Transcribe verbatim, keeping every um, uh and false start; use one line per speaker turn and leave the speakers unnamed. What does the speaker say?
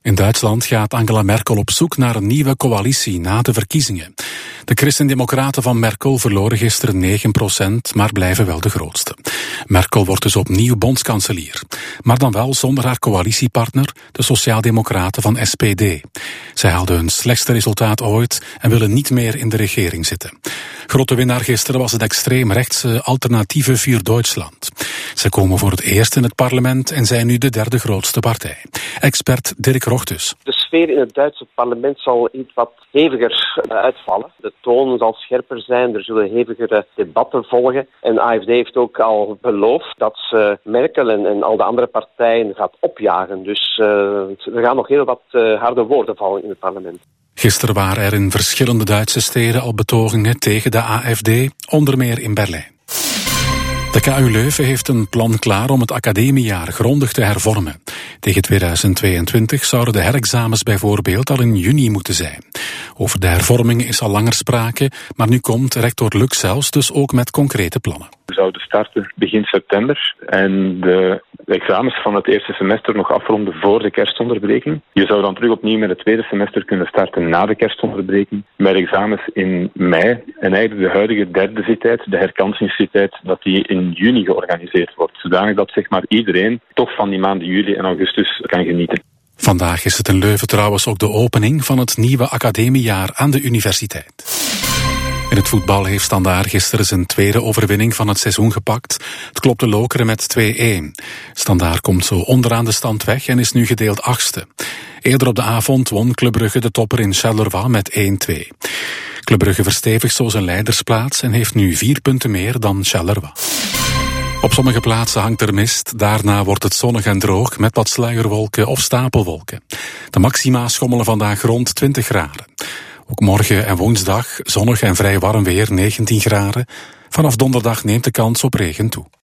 In Duitsland gaat Angela Merkel op zoek naar een nieuwe coalitie na de verkiezingen. De christendemocraten van Merkel verloren gisteren negen procent, maar blijven wel de grootste. Merkel wordt dus opnieuw bondskanselier. Maar dan wel zonder haar coalitiepartner, de sociaaldemocraten van S P D. Zij haalden hun slechtste resultaat ooit en willen niet meer in de regering zitten. Grote winnaar gisteren was het extreemrechtse Alternatieve für Deutschland. Zij komen voor het eerst in het parlement en zijn nu de derde grootste partij. Expert Dirk Rochtus.
De sfeer in het Duitse parlement zal iets wat heviger uitvallen. De toon zal scherper zijn, er zullen hevigere debatten volgen. En A F D heeft ook al beloofd dat ze Merkel en, en al de andere partijen gaat opjagen. Dus uh, er gaan nog heel wat uh, harde woorden vallen in het parlement.
Gisteren waren er in verschillende Duitse steden al betogingen tegen de A F D, onder meer in Berlijn. De K U Leuven heeft een plan klaar om het academiejaar grondig te hervormen. Tegen tweeduizend tweeëntwintig zouden de herexamens bijvoorbeeld al in juni moeten zijn. Over de hervorming is al langer sprake, maar nu komt rector Lux zelfs dus ook met concrete plannen.
We zouden starten begin september en de examens van het eerste semester nog afronden voor de kerstonderbreking. Je zou dan terug opnieuw met het tweede semester kunnen starten na de kerstonderbreking, met examens in mei en eigenlijk de huidige derde zittijd, de herkansingszittijd, dat die in juni georganiseerd wordt, zodanig dat zeg maar iedereen toch van die maanden juli en augustus kan genieten.
Vandaag is het in Leuven trouwens ook de opening van het nieuwe academiejaar aan de universiteit. In het voetbal heeft Standaard gisteren zijn tweede overwinning van het seizoen gepakt. Het klopte Lokeren met twee-een. Standaard komt zo onderaan de stand weg en is nu gedeeld achtste. Eerder op de avond won Club Brugge de topper in Charleroi met een-twee. Club Brugge verstevigt zo zijn leidersplaats en heeft nu vier punten meer dan Charleroi. Op sommige plaatsen hangt er mist, daarna wordt het zonnig en droog met wat sluierwolken of stapelwolken. De maxima schommelen vandaag rond twintig graden. Ook morgen en woensdag zonnig en vrij warm weer, negentien graden. Vanaf donderdag neemt de kans op regen toe.